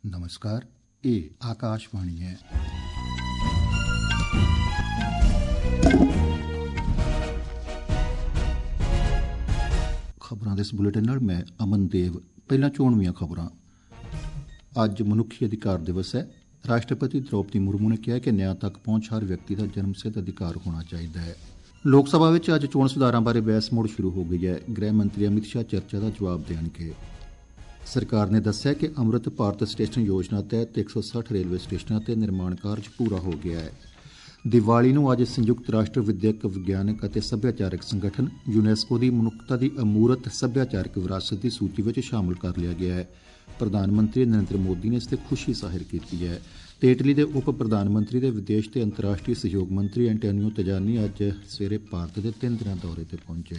ਨਮਸਕਾਰ, ਇਹ ਆਕਾਸ਼ਵਾਣੀ ਹੈ। ਖਬਰਾਂ ਦੇ ਇਸ ਬੁਲੇਟਿਨ ਨਾਲ ਮੈਂ ਅਮਨਦੇਵ। ਪਹਿਲਾਂ ਚੋਣਵੀਆਂ ਖਬਰਾਂ। ਅੱਜ ਮਨੁੱਖੀ ਅਧਿਕਾਰ ਦਿਵਸ ਹੈ। ਰਾਸ਼ਟਰਪਤੀ ਦ੍ਰੌਪਦੀ ਮੁਰਮੂ ਨੇ ਕਿਹਾ ਕਿ ਨਿਆਂ ਤੱਕ ਪਹੁੰਚ ਹਰ ਵਿਅਕਤੀ ਦਾ ਜਨਮਸਿੱਧ ਅਧਿਕਾਰ ਹੋਣਾ ਚਾਹੀਦਾ ਹੈ। ਲੋਕ ਸਭਾ ਵਿੱਚ ਅੱਜ ਚੋਣ ਸੁਧਾਰਾਂ ਬਾਰੇ ਬਹਿਸ ਮੁੜ ਸ਼ੁਰੂ ਹੋ ਗਈ ਹੈ। ਗ੍ਰਹਿ ਮੰਤਰੀ ਅਮਿਤ ਸ਼ਾਹ ਚਰਚਾ ਦਾ ਜਵਾਬ ਦੇਣਗੇ। ਸਰਕਾਰ ਨੇ ਦੱਸਿਆ ਕਿ ਅੰਮ੍ਰਿਤ ਭਾਰਤ ਸਟੇਸ਼ਨ ਯੋਜਨਾ ਤਹਿਤ 160 ਰੇਲਵੇ ਸਟੇਸ਼ਨਾਂ ਤੇ ਨਿਰਮਾਣ ਕਾਰਜ ਪੂਰਾ ਹੋ ਗਿਆ ਹੈ। ਦੀਵਾਲੀ ਨੂੰ ਅੱਜ ਸੰਯੁਕਤ ਰਾਸ਼ਟਰ ਵਿਦਿਅਕ, ਵਿਗਿਆਨਕ ਅਤੇ ਸੱਭਿਆਚਾਰਕ ਸੰਗਠਨ ਯੂਨੈਸਕੋ ਦੀ ਮਨੁੱਖਤਾ ਦੀ ਅਮੂਰਤ ਸੱਭਿਆਚਾਰਕ ਵਿਰਾਸਤ ਦੀ ਸੂਚੀ ਵਿੱਚ ਸ਼ਾਮਲ ਕਰ ਲਿਆ ਗਿਆ ਹੈ। ਪ੍ਰਧਾਨ ਮੰਤਰੀ ਨਰਿੰਦਰ ਮੋਦੀ ਨੇ ਇਸ ਤੇ ਖੁਸ਼ੀ ਜ਼ਾਹਿਰ ਕੀਤੀ ਹੈ ਤੇ ਇਟਲੀ ਦੇ ਉਪ ਪ੍ਰਧਾਨ ਮੰਤਰੀ ਦੇ ਵਿਦੇਸ਼ ਤੇ ਅੰਤਰਰਾਸ਼ਟਰੀ ਸਹਿਯੋਗ ਮੰਤਰੀ ਐਂਟੋਨੀਓ ਤਜਾਨੀ ਅੱਜ ਸਵੇਰੇ ਭਾਰਤ ਦੇ 3 ਦਿਨਾਂ ਦੌਰੇ ਤੇ ਪਹੁੰਚੇ।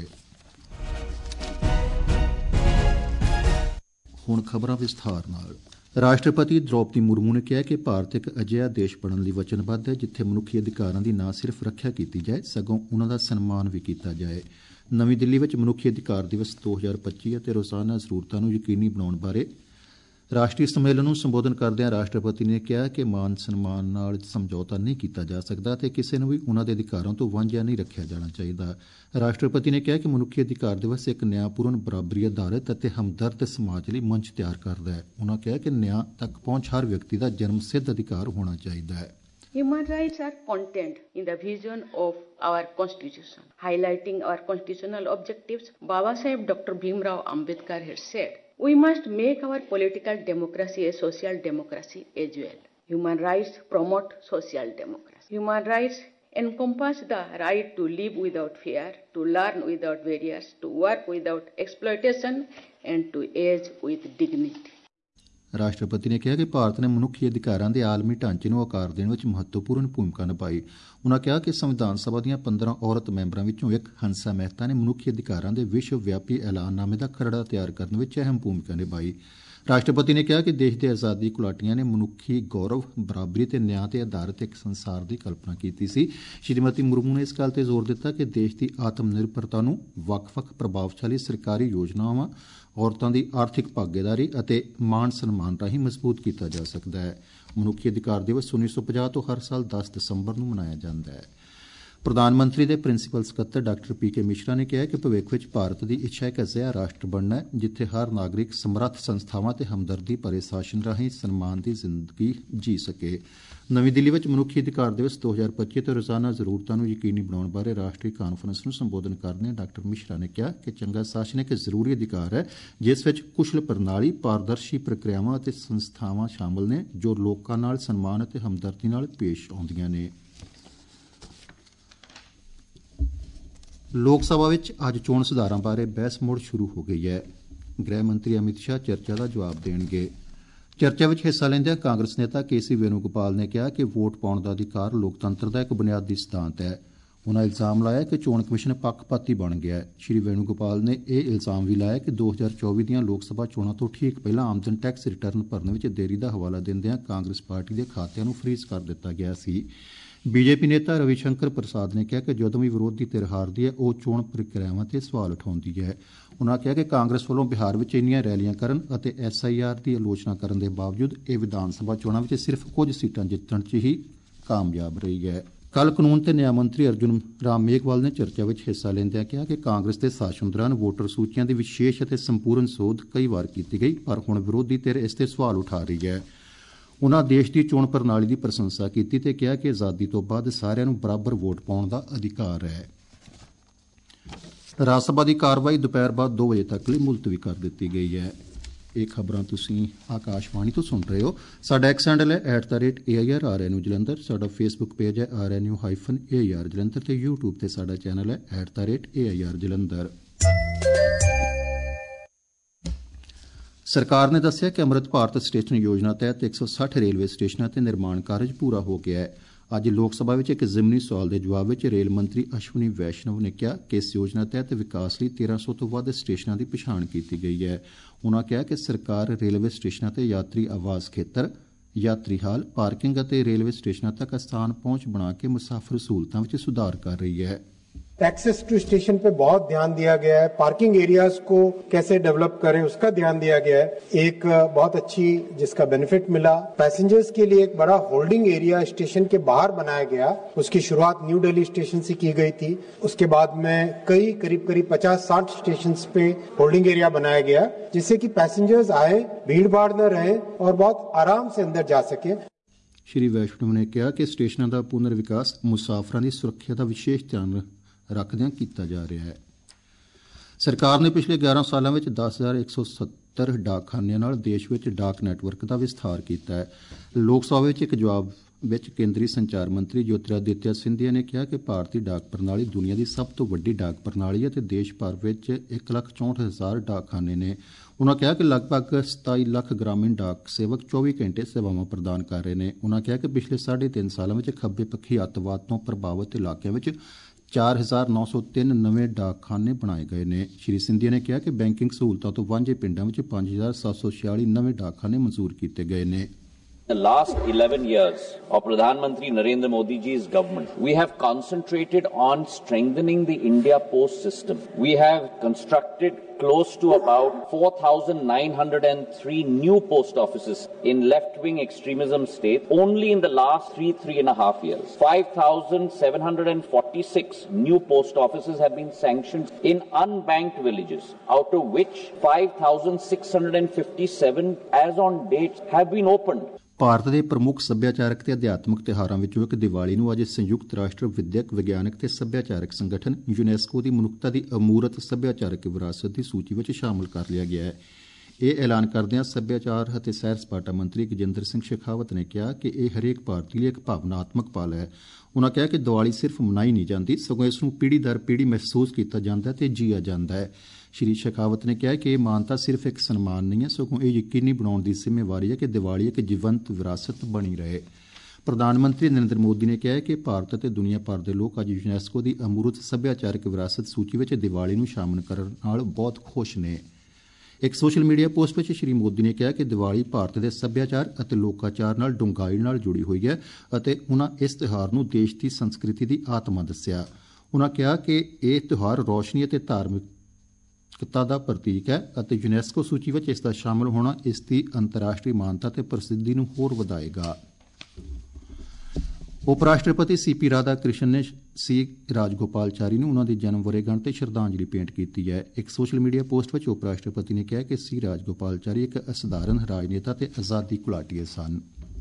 ਹੁਣ ਖਬਰਾਂ ਵਿਸਥਾਰ ਨਾਲ। ਰਾਸ਼ਟਰਪਤੀ ਦ੍ਰੌਪਦੀ ਮੁਰਮੂ ਨੇ ਕਿਹਾ ਕਿ ਭਾਰਤ ਇੱਕ ਅਜਿਹਾ ਦੇਸ਼ ਬਣਨ ਲਈ ਵਚਨਬੱਧ ਹੈ ਜਿੱਥੇ ਮਨੁੱਖੀ ਅਧਿਕਾਰਾਂ ਦੀ ਨਾ ਸਿਰਫ ਰੱਖਿਆ ਕੀਤੀ ਜਾਏ ਸਗੋਂ ਉਨ੍ਹਾਂ ਦਾ ਸਨਮਾਨ ਵੀ ਕੀਤਾ ਜਾਏ। ਨਵੀਂ ਦਿੱਲੀ ਵਿੱਚ ਮਨੁੱਖੀ ਅਧਿਕਾਰ ਦਿਵਸ 2025 ਅਤੇ ਰੋਜ਼ਾਨਾ ਜ਼ਰੂਰਤਾਂ ਨੂੰ ਯਕੀਨੀ ਬਣਾਉਣ ਬਾਰੇ ਰਾਸ਼ਟਰੀ ਸੰਮੇਲਨ ਨੂੰ ਸੰਬੋਧਨ ਕਰਦਿਆਂ ਰਾਸ਼ਟਰਪਤੀ ਨੇ ਕਿਹਾ ਕਿ ਮਾਨ ਸਨਮਾਨ ਨਾਲ ਸਮਝੌਤਾ ਨਹੀਂ ਕੀਤਾ ਜਾ ਸਕਦਾ ਅਤੇ ਕਿਸੇ ਨੂੰ ਵੀ ਉਨ੍ਹਾਂ ਦੇ ਅਧਿਕਾਰਾਂ ਤੋਂ ਵਾਂਝਿਆ ਨਹੀਂ ਰੱਖਿਆ ਜਾਣਾ ਚਾਹੀਦਾ। ਰਾਸ਼ਟਰਪਤੀ ਨੇ ਕਿਹਾ ਕਿ ਮਨੁੱਖੀ ਅਧਿਕਾਰ ਦਿਵਸ ਇੱਕ ਨਿਆਂਪੂਰਨ, ਬਰਾਬਰੀ ਆਧਾਰਿਤ ਅਤੇ ਹਮਦਰਦ ਸਮਾਜ ਲਈ ਮੰਚ ਤਿਆਰ ਕਰਦਾ ਹੈ। ਉਨ੍ਹਾਂ ਕਿਹਾ ਕਿ ਨਿਆਂ ਤੱਕ ਪਹੁੰਚ ਹਰ ਵਿਅਕਤੀ ਦਾ ਜਨਮ ਸਿੱਧ ਅਧਿਕਾਰ ਹੋਣਾ ਚਾਹੀਦਾ ਹੈ। Human rights are contained in the vision of our Constitution. Highlighting our constitutional objectives, Baba Saheb Dr. Bhim Rao Ambedkar had said, "We must make our political democracy a social democracy as well. Human rights promote social democracy. Human rights encompass the right to live without fear, to learn without barriers, to work without exploitation, and to age with dignity." ਰਾਸ਼ਟਰਪਤੀ ਨੇ ਕਿਹਾ ਕਿ ਭਾਰਤ ਨੇ ਮਨੁੱਖੀ ਅਧਿਕਾਰਾਂ ਦੇ ਆਲਮੀ ਢਾਂਚੇ ਨੂੰ ਆਕਾਰ ਦੇਣ ਵਿੱਚ ਮਹੱਤਵਪੂਰਨ ਭੂਮਿਕਾ ਨਿਭਾਈ। ਉਨ੍ਹਾਂ ਕਿਹਾ ਕਿ ਸੰਵਿਧਾਨ ਸਭਾ ਦੀਆਂ 15 ਔਰਤ ਮੈਂਬਰਾਂ ਵਿੱਚੋਂ ਇੱਕ ਹੰਸਾ ਮਹਿਤਾ ਨੇ ਮਨੁੱਖੀ ਅਧਿਕਾਰਾਂ ਦੇ ਵਿਸ਼ਵ ਵਿਆਪੀ ਐਲਾਨਨਾਮੇ ਦਾ ਖਰੜਾ ਤਿਆਰ ਕਰਨ ਵਿੱਚ ਅਹਿਮ ਭੂਮਿਕਾ ਨਿਭਾਈ। ਰਾਸ਼ਟਰਪਤੀ ਨੇ ਕਿਹਾ ਕਿ ਦੇਸ਼ ਦੇ ਆਜ਼ਾਦੀ ਘੁਲਾਟੀਆਂ ਨੇ ਮਨੁੱਖੀ ਗੌਰਵ, ਬਰਾਬਰੀ ਤੇ ਨਿਆਂ ਤੇ ਆਧਾਰਿਤ ਇੱਕ ਸੰਸਾਰ ਦੀ ਕਲਪਨਾ ਕੀਤੀ ਸੀ। ਸ਼੍ਰੀਮਤੀ ਮੁਰਮੂ ਨੇ ਇਸ ਗੱਲ ਤੇ ਜ਼ੋਰ ਦਿੱਤਾ ਕਿ ਦੇਸ਼ ਦੀ ਆਤਮ ਨਿਰਭਰਤਾ ਨੂੰ ਵੱਖ-ਵੱਖ ਪ੍ਰਭਾਵਸ਼ਾਲੀ ਸਰਕਾਰੀ ਯੋਜਨਾਵਾਂ, ਔਰਤਾਂ ਦੀ ਆਰਥਿਕ ਭਾਗੀਦਾਰੀ ਅਤੇ ਮਾਣ ਸਨਮਾਨ ਰਾਹੀਂ ਮਜ਼ਬੂਤ ਕੀਤਾ ਜਾ ਸਕਦਾ ਹੈ। ਮਨੁੱਖੀ ਅਧਿਕਾਰ ਦਿਵਸ 1950 ਤੋਂ ਹਰ ਸਾਲ 10 ਦਸੰਬਰ ਨੂੰ ਮਨਾਇਆ ਜਾਂਦਾ ਹੈ। ਪ੍ਰਧਾਨ ਮੰਤਰੀ ਦੇ ਪ੍ਰਿੰਸੀਪਲ ਸਕੱਤਰ ਡਾਕਟਰ ਪੀ.ਕੇ. ਮਿਸ਼ਰਾ ਨੇ ਕਿਹਾ ਕਿ ਭਵਿੱਖ ਵਿੱਚ ਭਾਰਤ ਦੀ ਇੱਛਾ ਇੱਕ ਅਜਿਹਾ ਰਾਸ਼ਟਰ ਬਣਨਾ ਹੈ ਜਿੱਥੇ ਹਰ ਨਾਗਰਿਕ ਸਮਰੱਥ ਸੰਸਥਾਵਾਂ ਤੇ ਹਮਦਰਦੀ ਭਰੇ ਸ਼ਾਸਨ ਰਾਹੀਂ ਸਨਮਾਨ ਦੀ ਜ਼ਿੰਦਗੀ ਜੀ ਸਕੇ। ਨਵੀਂ ਦਿੱਲੀ ਵਿੱਚ ਮਨੁੱਖੀ ਅਧਿਕਾਰ ਦਿਵਸ 2025 ਤੇ ਰੋਜ਼ਾਨਾ ਜ਼ਰੂਰਤਾਂ ਨੂੰ ਯਕੀਨੀ ਬਣਾਉਣ ਬਾਰੇ ਰਾਸ਼ਟਰੀ ਕਾਨਫਰੰਸ ਨੂੰ ਸੰਬੋਧਨ ਕਰਦਿਆਂ ਡਾਕਟਰ ਮਿਸ਼ਰਾ ਨੇ ਕਿਹਾ ਕਿ ਚੰਗਾ ਸ਼ਾਸਨ ਇੱਕ ਜ਼ਰੂਰੀ ਅਧਿਕਾਰ ਹੈ ਜਿਸ ਵਿੱਚ ਕੁਸ਼ਲ ਪ੍ਰਣਾਲੀ, ਪਾਰਦਰਸ਼ੀ ਪ੍ਰਕਿਰਿਆਵਾਂ ਅਤੇ ਸੰਸਥਾਵਾਂ ਸ਼ਾਮਲ ਨੇ ਜੋ ਲੋਕਾਂ ਨਾਲ ਸਨਮਾਨ ਅਤੇ ਹਮਦਰਦੀ ਨਾਲ ਪੇਸ਼ ਆਉਂਦੀਆਂ ਨੇ। ਲੋਕ ਸਭਾ ਵਿੱਚ ਅੱਜ ਚੋਣ ਸੁਧਾਰਾਂ ਬਾਰੇ ਬਹਿਸ ਮੁੜ ਸ਼ੁਰੂ ਹੋ ਗਈ ਹੈ। ਗ੍ਰਹਿ ਮੰਤਰੀ ਅਮਿਤ ਸ਼ਾਹ ਚਰਚਾ ਦਾ ਜਵਾਬ ਦੇਣਗੇ। ਚਰਚਾ ਵਿੱਚ ਹਿੱਸਾ ਲੈਂਦਿਆਂ ਕਾਂਗਰਸ ਨੇਤਾ ਕੇ.ਸੀ. ਵੇਣੂਗੋਪਾਲ ਨੇ ਕਿਹਾ ਕਿ ਵੋਟ ਪਾਉਣ ਦਾ ਅਧਿਕਾਰ ਲੋਕਤੰਤਰ ਦਾ ਇੱਕ ਬੁਨਿਆਦੀ ਸਿਧਾਂਤ ਹੈ। ਉਨ੍ਹਾਂ ਇਲਜ਼ਾਮ ਲਾਇਆ ਕਿ ਚੋਣ ਕਮਿਸ਼ਨ ਪੱਖਪਾਤੀ ਬਣ ਗਿਆ ਹੈ। ਸ਼੍ਰੀ ਵੇਣੂਗੋਪਾਲ ਨੇ ਇਹ ਇਲਜ਼ਾਮ ਵੀ ਲਾਇਆ ਕਿ 2024 ਦੀਆਂ ਲੋਕ ਸਭਾ ਚੋਣਾਂ ਤੋਂ ਠੀਕ ਪਹਿਲਾਂ ਆਮਦਨ ਟੈਕਸ ਰਿਟਰਨ ਭਰਨ ਵਿੱਚ ਦੇਰੀ ਦਾ ਹਵਾਲਾ ਦਿੰਦਿਆਂ ਕਾਂਗਰਸ ਪਾਰਟੀ ਦੇ ਖਾਤਿਆਂ ਨੂੰ ਫਰੀਜ਼ ਕਰ ਦਿੱਤਾ ਗਿਆ ਸੀ। ਬੀਜੇਪੀ ਨੇਤਾ ਰਵੀ ਸ਼ੰਕਰ ਪ੍ਰਸਾਦ ਨੇ ਕਿਹਾ ਕਿ ਜਦੋਂ ਵੀ ਵਿਰੋਧੀ ਧਿਰ ਹਾਰਦੀ ਹੈ ਉਹ ਚੋਣ ਪ੍ਰਕਿਰਿਆਵਾਂ ਤੇ ਸਵਾਲ ਉਠਾਉਂਦੀ ਹੈ। ਉਨ੍ਹਾਂ ਕਿਹਾ ਕਿ ਕਾਂਗਰਸ ਵੱਲੋਂ ਬਿਹਾਰ ਵਿੱਚ ਇੰਨੀਆਂ ਰੈਲੀਆਂ ਕਰਨ ਅਤੇ SIR ਦੀ ਆਲੋਚਨਾ ਕਰਨ ਦੇ ਬਾਵਜੂਦ ਇਹ ਵਿਧਾਨ ਸਭਾ ਚੋਣਾਂ ਵਿੱਚ ਸਿਰਫ ਕੁਝ ਸੀਟਾਂ ਜਿੱਤਣ 'ਚ ਹੀ ਕਾਮਯਾਬ ਰਹੀ ਹੈ। ਕੱਲ੍ਹ ਕਾਨੂੰਨ ਤੇ ਨਿਆਂ ਮੰਤਰੀ ਅਰਜੁਨ ਰਾਮ ਮੇਘਵਾਲ ਨੇ ਚਰਚਾ ਵਿੱਚ ਹਿੱਸਾ ਲੈਂਦਿਆਂ ਕਿਹਾ ਕਿ ਕਾਂਗਰਸ ਦੇ ਸ਼ਾਸਨ ਦੌਰਾਨ ਵੋਟਰ ਸੂਚੀਆਂ ਦੀ ਵਿਸ਼ੇਸ਼ ਅਤੇ ਸੰਪੂਰਨ ਸੋਧ ਕਈ ਵਾਰ ਕੀਤੀ ਗਈ ਪਰ ਹੁਣ ਵਿਰੋਧੀ ਧਿਰ ਇਸ ਤੇ ਸਵਾਲ ਉਠਾ ਰਹੀ ਹੈ। ਉਨ੍ਹਾਂ ਦੇਸ਼ ਦੀ ਚੋਣ ਪ੍ਰਣਾਲੀ ਦੀ ਪ੍ਰਸ਼ੰਸਾ ਕੀਤੀ ਤੇ ਕਿਹਾ ਕਿ ਆਜ਼ਾਦੀ ਤੋਂ ਬਾਅਦ ਸਾਰਿਆਂ ਨੂੰ ਬਰਾਬਰ ਵੋਟ ਪਾਉਣ ਦਾ ਅਧਿਕਾਰ ਹੈ। ਰਾਜ ਸਭਾ ਦੀ ਕਾਰਵਾਈ ਦੁਪਹਿਰ ਬਾਅਦ 2 ਵਜੇ ਤੱਕ ਲਈ ਮੁਲਤਵੀ ਕਰ ਦਿੱਤੀ ਗਈ ਹੈ। ਇਹ ਖਬਰਾਂ ਤੁਸੀਂ ਆਕਾਸ਼ਵਾਣੀ ਤੋਂ ਸੁਣ ਰਹੇ ਹੋ। ਸਾਡਾ ਐਕਸ ਹੈਂਡਲ ਹੈ @AIRRNU ਜਲੰਧਰ। ਸਾਡਾ ਫੇਸਬੁੱਕ ਪੇਜ ਹੈ RNU-AIR ਜਲੰਧਰ ਤੇ YouTube ਤੇ ਸਾਡਾ ਚੈਨਲ ਹੈ @AIR ਜਲੰਧਰ। ਸਰਕਾਰ ਨੇ ਦੱਸਿਆ ਕਿ ਅੰਮ੍ਰਿਤ ਭਾਰਤ ਸਟੇਸ਼ਨ ਯੋਜਨਾ ਤਹਿਤ 160 ਰੇਲਵੇ ਸਟੇਸ਼ਨਾਂ ਤੇ ਨਿਰਮਾਣ ਕਾਰਜ ਪੂਰਾ ਹੋ ਗਿਆ ਹੈ। ਅੱਜ ਲੋਕ ਸਭਾ ਵਿੱਚ ਇੱਕ ਜ਼ਿਮਨੀ ਸਵਾਲ ਦੇ ਜਵਾਬ ਵਿੱਚ ਰੇਲ ਮੰਤਰੀ ਅਸ਼ਵਨੀ ਵੈਸ਼ਨਵ ਨੇ ਕਿਹਾ ਕਿ ਇਸ ਯੋਜਨਾ ਤਹਿਤ ਵਿਕਾਸ ਲਈ 1300 ਤੋਂ ਵੱਧ ਸਟੇਸ਼ਨਾਂ ਦੀ ਪਛਾਣ ਕੀਤੀ ਗਈ ਹੈ। ਉਨ੍ਹਾਂ ਕਿਹਾ ਕਿ ਸਰਕਾਰ ਰੇਲਵੇ ਸਟੇਸ਼ਨਾਂ ਤੇ ਯਾਤਰੀ ਆਵਾਸ ਖੇਤਰ, ਯਾਤਰੀ ਹਾਲ, ਪਾਰਕਿੰਗ ਅਤੇ ਰੇਲਵੇ ਸਟੇਸ਼ਨਾਂ ਤੱਕ ਆਸਾਨ ਪਹੁੰਚ ਬਣਾ ਕੇ ਮੁਸਾਫਰ ਸਹੂਲਤਾਂ ਵਿੱਚ ਸੁਧਾਰ ਕਰ ਰਹੀ ਹੈ। एक्सेस टू स्टेशन पे बहुत ध्यान दिया गया है, पार्किंग एरियाज को कैसे डेवलप करें उसका ध्यान दिया गया है। एक बहुत अच्छी जिसका बेनिफिट मिला, पैसेंजर्स के लिए एक बड़ा होल्डिंग एरिया स्टेशन के बाहर बनाया गया। उसकी शुरुआत न्यू दिल्ली स्टेशन से की गई थी। उसके बाद में करीब 50-60 स्टेशन पे होल्डिंग एरिया बनाया गया, जिससे कि पैसेंजर्स आए, भीड़ भाड़ न रहे और बहुत आराम से अंदर जा सके। श्री वैष्णव ने कहा कि स्टेशनों का पुनर विकास मुसाफिरों की सुरक्षा का विशेष ध्यान रखदियां कीता जा रहा है। सरकार ने पिछले 11 सालों में 10,170 डाकखानिਆਂ ਨਾਲ देश में डाक नैटवर्क का विस्तार किया है। लोक सभा में एक जवाब में केंद्रीय संचार मंत्री ज्योतिरादित्य सिंधिया ने कहा कि भारतीय डाक प्रणाली दुनिया की सब तो वड्डी डाक प्रणाली है, देश भर में 1,64,000 डाकखाने ने। उन्होंने कहा कि लगभग 27 लाख ग्रामीण डाक सेवक 24 घंटे सेवावां प्रदान कर रहे हैं। उन्होंने कहा कि पिछले 3.5 सालों में खब्बे पक्षी अतवाद तो प्रभावित इलाकों में 4,903 नवे डाकखाने बनाए गए ने। श्री सिंधिया ने कहा कि बैंकिंग सहूलतों तो वांझे पिंडों में 5,746 नवे डाकखाने मंजूर किए गए ने। The last 11 years of Pradhan Mantri Narendra Modi ji's government, we have concentrated on strengthening the India Post system. We have constructed close to about 4,903 new post offices in left-wing extremism states only in the last three and a half years. 5,746 new post offices have been sanctioned in unbanked villages, out of which 5,657 as on date have been opened. Bharat ਦੇ ਪ੍ਰਮੁੱਖ ਸੱਭਿਆਚਾਰਕ ਤੇ ਅਧਿਆਤਮਕ ਤਿਉਹਾਰਾਂ ਵਿੱਚੋਂ ਇੱਕ ਦੀਵਾਲੀ ਨੂੰ ਅੱਜ ਸੰਯੁਕਤ ਰਾਸ਼ਟਰ ਵਿਦਿਅਕ, ਵਿਗਿਆਨਕ ਤੇ ਸੱਭਿਆਚਾਰਕ ਸੰਗਠਨ ਯੂਨੈਸਕੋ ਦੀ ਮਨੁੱਖਤਾ ਦੀ ਅਮੂਰਤ ਸੱਭਿਆਚਾਰਕ ਵਿਰਾਸਤ ਦੀ ਸੂਚੀ ਵਿੱਚ ਸ਼ਾਮਲ ਕਰ ਲਿਆ ਗਿਆ ਹੈ। ਇਹ ਐਲਾਨ ਕਰਦਿਆਂ ਸੱਭਿਆਚਾਰ ਅਤੇ ਸੈਰ ਸਪਾਟਾ ਮੰਤਰੀ ਗਜੇਂਦਰ ਸਿੰਘ ਸ਼ੇਖਾਵਤ ਨੇ ਕਿਹਾ ਕਿ ਇਹ ਹਰੇਕ ਭਾਰਤੀ ਲਈ ਇੱਕ ਭਾਵਨਾਤਮਕ ਪਲ ਹੈ। ਉਨ੍ਹਾਂ ਕਿਹਾ ਕਿ ਦੀਵਾਲੀ ਸਿਰਫ ਮਨਾਈ ਨਹੀਂ ਜਾਂਦੀ, ਸਗੋਂ ਇਸ ਨੂੰ ਪੀੜ੍ਹੀ ਦਰ ਪੀੜ੍ਹੀ ਮਹਿਸੂਸ ਕੀਤਾ ਜਾਂਦਾ ਤੇ ਜੀਆ ਜਾਂਦਾ ਹੈ। श्री शेखावत ने कहा कि यह मानता सिर्फ एक सम्मान नहीं है, सगों यह यकीनी बनाने की जिम्मेवारी है कि दिवाली एक जीवंत विरासत बनी रहे। प्रधानमंत्री नरेंद्र मोदी ने कहा कि भारत और दुनिया भर के लोग अज यूनैस्को की अमूर्त सभ्याचारक विरासत सूची में दिवाली को शामिल करने नाल बहुत खुश ने। एक सोशल मीडिया पोस्ट में श्री मोदी ने कहा कि दिवाली भारत के सभ्याचार और लोकाचार नाल डूंघाई नाल जुड़ी हुई है और उन्होंने इस त्यौहार को देश की संस्कृति की आत्मा दस्या। उन्होंने कहा कि यह त्यौहार रोशनी और धार्मिक ਦਾ ਪ੍ਰਤੀਕ ਹੈ ਅਤੇ ਯੂਨੈਸਕੋ ਸੂਚੀ ਵਿੱਚ ਇਸ ਦਾ ਸ਼ਾਮਲ ਹੋਣਾ ਇਸ ਦੀ ਅੰਤਰਰਾਸ਼ਟਰੀ ਮਾਨਤਾ ਤੇ ਪ੍ਰਸਿੱਧੀ ਨੂੰ ਹੋਰ ਵਧਾਏਗਾ। ਉਪ ਰਾਸ਼ਟਰਪਤੀ ਸੀਪੀ ਰਾਧਾ ਕ੍ਰਿਸ਼ਨ ਨੇ ਸੀ ਰਾਜਗੋਪਾਲਚਾਰੀ ਨੂੰ ਉਹਨਾਂ ਦੀ ਜਨਮ ਵਰ੍ਹੇਗੰਢ ਤੇ ਸ਼ਰਧਾਂਜਲੀ ਭੇਂਟ ਕੀਤੀ ਹੈ। ਇੱਕ ਸੋਸ਼ਲ ਮੀਡੀਆ ਪੋਸਟ ਵਿੱਚ ਉਪ ਰਾਸ਼ਟਰਪਤੀ ਨੇ ਕਿਹਾ ਕਿ ਸੀ ਰਾਜਗੋਪਾਲਚਾਰੀ ਇੱਕ ਅਸਾਧਾਰਨ ਰਾਜਨੇਤਾ ਤੇ ਆਜ਼ਾਦੀ ਘੁਲਾਟੀਏ ਸਨ।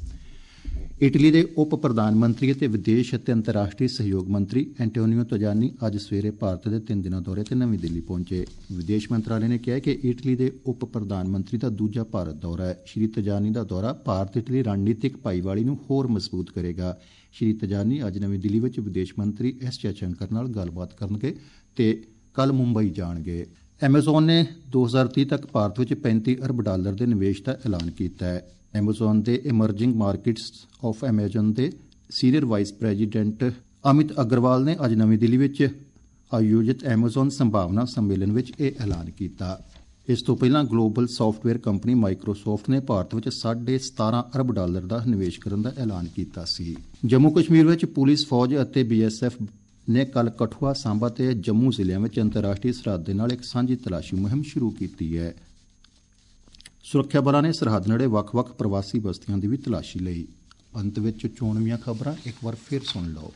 ਇਟਲੀ ਦੇ ਉਪ ਪ੍ਰਧਾਨ ਮੰਤਰੀ ਅਤੇ ਵਿਦੇਸ਼ ਅਤੇ ਅੰਤਰਰਾਸ਼ਟਰੀ ਸਹਿਯੋਗ ਮੰਤਰੀ ਐਂਟੋਨੀਓ ਤਜਾਨੀ ਅੱਜ ਸਵੇਰੇ ਭਾਰਤ ਦੇ 3 ਦਿਨਾਂ ਦੌਰੇ ਤੇ ਨਵੀਂ ਦਿੱਲੀ ਪਹੁੰਚੇ। ਵਿਦੇਸ਼ ਮੰਤਰਾਲੇ ਨੇ ਕਿਹਾ ਕਿ ਇਟਲੀ ਦੇ ਉਪ ਪ੍ਰਧਾਨ ਮੰਤਰੀ ਦਾ ਦੂਜਾ ਭਾਰਤ ਦੌਰਾ ਹੈ। ਸ਼੍ਰੀ ਤਜਾਨੀ ਦਾ ਦੌਰਾ ਭਾਰਤ ਇਟਲੀ ਰਣਨੀਤਿਕ ਭਾਈਵਾਲੀ ਨੂੰ ਹੋਰ ਮਜ਼ਬੂਤ ਕਰੇਗਾ। ਸ਼੍ਰੀ ਤਜਾਨੀ ਅੱਜ ਨਵੀਂ ਦਿੱਲੀ ਵਿੱਚ ਵਿਦੇਸ਼ ਮੰਤਰੀ ਐਸ ਜੈਸ਼ੰਕਰ ਨਾਲ ਗੱਲਬਾਤ ਕਰਨਗੇ ਤੇ ਕੱਲ੍ਹ ਮੁੰਬਈ ਜਾਣਗੇ। ਐਮਾਜ਼ੋਨ ਨੇ 2030 ਤੱਕ ਭਾਰਤ ਵਿੱਚ $35 ਅਰਬ ਦੇ ਨਿਵੇਸ਼ ਦਾ ਐਲਾਨ ਕੀਤਾ ਹੈ। ਐਮਾਜ਼ੋਨ ਦੇ ਇਮਰਜਿੰਗ ਮਾਰਕੀਟਸ ਆਫ ਐਮਾਜ਼ੋਨ ਦੇ senior vice president Amit Agarwal ਨੇ ਅੱਜ ਨਵੀਂ ਦਿੱਲੀ ਵਿੱਚ ਆਯੋਜਿਤ ਐਮਾਜ਼ੋਨ ਸੰਭਾਵਨਾ ਸੰਮੇਲਨ ਵਿੱਚ ਇਹ ਐਲਾਨ ਕੀਤਾ। ਇਸ ਤੋਂ ਪਹਿਲਾਂ ਗਲੋਬਲ ਸਾਫਟਵੇਅਰ ਕੰਪਨੀ ਮਾਈਕਰੋਸਾਫਟ ਨੇ ਭਾਰਤ ਵਿੱਚ $17.5 ਅਰਬ ਦਾ ਨਿਵੇਸ਼ ਕਰਨ ਦਾ ਐਲਾਨ ਕੀਤਾ ਸੀ। ਜੰਮੂ ਕਸ਼ਮੀਰ ਵਿੱਚ ਪੁਲਿਸ, ਫੌਜ ਅਤੇ BSF ਨੇ ਕੱਲ੍ਹ ਕਠੂਆ, ਸਾਂਬਾ ਤੇ ਜੰਮੂ ਜ਼ਿਲ੍ਹਿਆਂ ਵਿੱਚ ਅੰਤਰਰਾਸ਼ਟਰੀ ਸਰਹੱਦ ਦੇ ਨਾਲ ਇੱਕ ਸਾਂਝੀ ਤਲਾਸ਼ੀ ਮੁਹਿੰਮ ਸ਼ੁਰੂ ਕੀਤੀ ਹੈ। ਸੁਰੱਖਿਆ ਬਲਾਂ ਨੇ ਸਰਹੱਦ ਨੇੜੇ ਵੱਖ-ਵੱਖ ਪ੍ਰਵਾਸੀ ਬਸਤੀਆਂ ਦੀ ਵੀ ਤਲਾਸ਼ੀ ਲਈ। ਅੰਤ ਵਿੱਚ ਚੋਣਵੀਆਂ ਖਬਰਾਂ ਇੱਕ ਵਾਰ ਫਿਰ ਸੁਣ ਲਓ।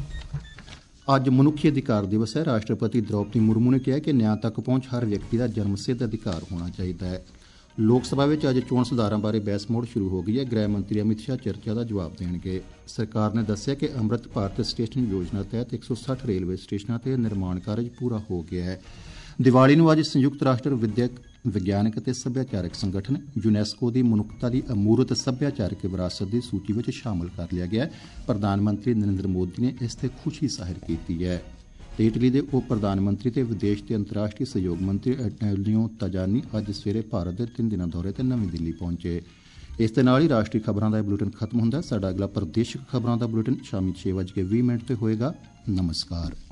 ਅੱਜ ਮਨੁੱਖੀ ਅਧਿਕਾਰ ਦਿਵਸ ਹੈ। ਰਾਸ਼ਟਰਪਤੀ ਦ੍ਰੌਪਦੀ ਮੁਰਮੂ ਨੇ ਕਿਹਾ ਕਿ ਨਿਆਂ ਤੱਕ ਪਹੁੰਚ ਹਰ ਵਿਅਕਤੀ ਦਾ ਜਨਮਸਿੱਧ ਅਧਿਕਾਰ ਹੋਣਾ ਚਾਹੀਦਾ ਹੈ। ਲੋਕ ਸਭਾ ਵਿੱਚ ਅੱਜ ਚੋਣ ਸੁਧਾਰਾਂ ਬਾਰੇ ਬਹਿਸ ਮੁੜ ਸ਼ੁਰੂ ਹੋ ਗਈ ਹੈ। ਗ੍ਰਹਿ ਮੰਤਰੀ ਅਮਿਤ ਸ਼ਾਹ ਚਰਚਾ ਦਾ ਜਵਾਬ ਦੇਣਗੇ। ਸਰਕਾਰ ਨੇ ਦੱਸਿਆ ਕਿ ਅੰਮ੍ਰਿਤ ਭਾਰਤ ਸਟੇਸ਼ਨ ਯੋਜਨਾ ਤਹਿਤ 160 ਰੇਲਵੇ ਸਟੇਸ਼ਨਾਂ ਤੇ ਨਿਰਮਾਣ ਕਾਰਜ ਪੂਰਾ ਹੋ ਗਿਆ ਹੈ। ਦੀਵਾਲੀ ਨੂੰ ਅੱਜ ਸੰਯੁਕਤ ਰਾਸ਼ਟਰ ਵਿਦਿਅਕ, ਵਿਗਿਆਨਕ ਅਤੇ ਸੱਭਿਆਚਾਰਕ ਸੰਗਠਨ ਯੂਨੈਸਕੋ ਦੀ ਮਨੁੱਖਤਾ ਦੀ ਅਮੂਰਤ ਸੱਭਿਆਚਾਰਕ ਵਿਰਾਸਤ ਦੀ ਸੂਚੀ ਵਿੱਚ ਸ਼ਾਮਲ ਕਰ ਲਿਆ ਗਿਆ। ਪ੍ਰਧਾਨ ਮੰਤਰੀ ਨਰਿੰਦਰ ਮੋਦੀ ਨੇ ਇਸ ਤੇ ਖੁਸ਼ੀ ਜ਼ਾਹਿਰ ਕੀਤੀ ਹੈ। ਇਟਲੀ ਦੇ ਉਪ ਪ੍ਰਧਾਨ ਮੰਤਰੀ ਤੇ ਵਿਦੇਸ਼ ਤੇ ਅੰਤਰਰਾਸ਼ਟਰੀ ਸਹਿਯੋਗ ਮੰਤਰੀ ਐਂਟੋਨੀਓ ਤਜਾਨੀ ਅੱਜ ਸਵੇਰੇ ਭਾਰਤ ਦੇ 3 ਦਿਨਾਂ ਦੌਰੇ ਤੇ ਨਵੀਂ ਦਿੱਲੀ ਪਹੁੰਚੇ। ਇਸ ਦੇ ਨਾਲ ਹੀ ਰਾਸ਼ਟਰੀ ਖਬਰਾਂ ਦਾ ਇਹ ਬੁਲੇਟਿਨ ਖਤਮ ਹੁੰਦਾ ਹੈ। ਸਾਡਾ ਅਗਲਾ ਪ੍ਰਦੇਸ਼ਿਕ ਖਬਰਾਂ ਦਾ ਬੁਲੇਟਿਨ ਸ਼ਾਮੀ 6:20 ਤੇ ਹੋਏਗਾ। ਨਮਸਕਾਰ।